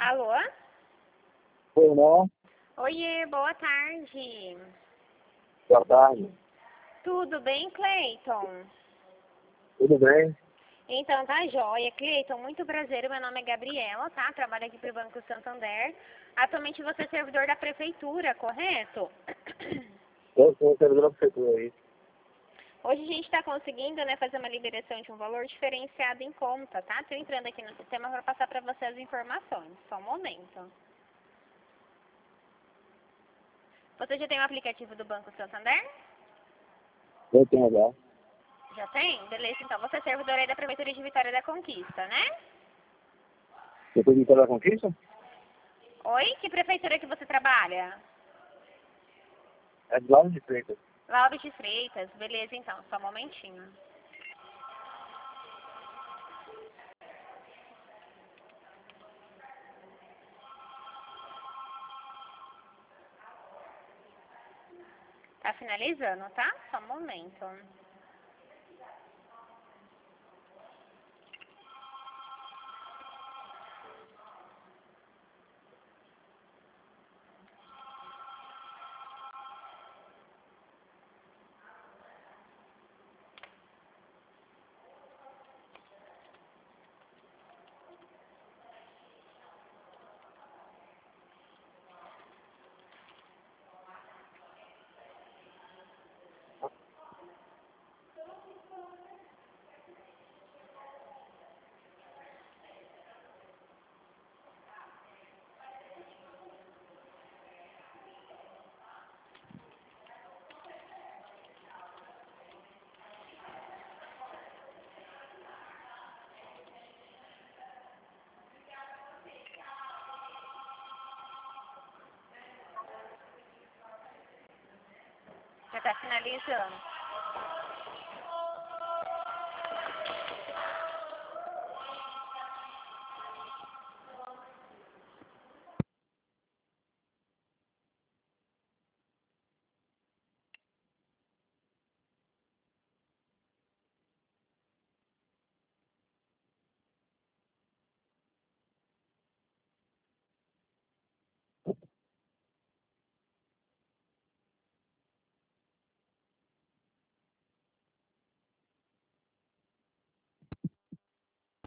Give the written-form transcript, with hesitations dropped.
Alô? Oi, não? Oiê, boa tarde. Boa tarde. Tudo bem, Cleiton? Tudo bem? Então tá jóia. Cleiton, muito prazer. Meu nome é Gabriela, tá? Trabalho aqui pro Banco Santander. Atualmente você é servidor da prefeitura, correto? Eu sou servidor da prefeitura aí. Hoje a gente está conseguindo, né, fazer uma liberação de um valor diferenciado em conta, tá? Estou entrando aqui no sistema para passar para você as informações. Só um momento. Você já tem o aplicativo do Banco Santander? Eu tenho já. Já tem? Beleza, então. Você é servidor aí da Prefeitura de Vitória da Conquista, né? Depois de Vitória da Conquista? Oi? Que prefeitura que você trabalha? É de Lauro de Freitas. Lauro de Freitas. Beleza, então. Só um momentinho. Tá finalizando, tá? Só um momento. Já tá finalizando.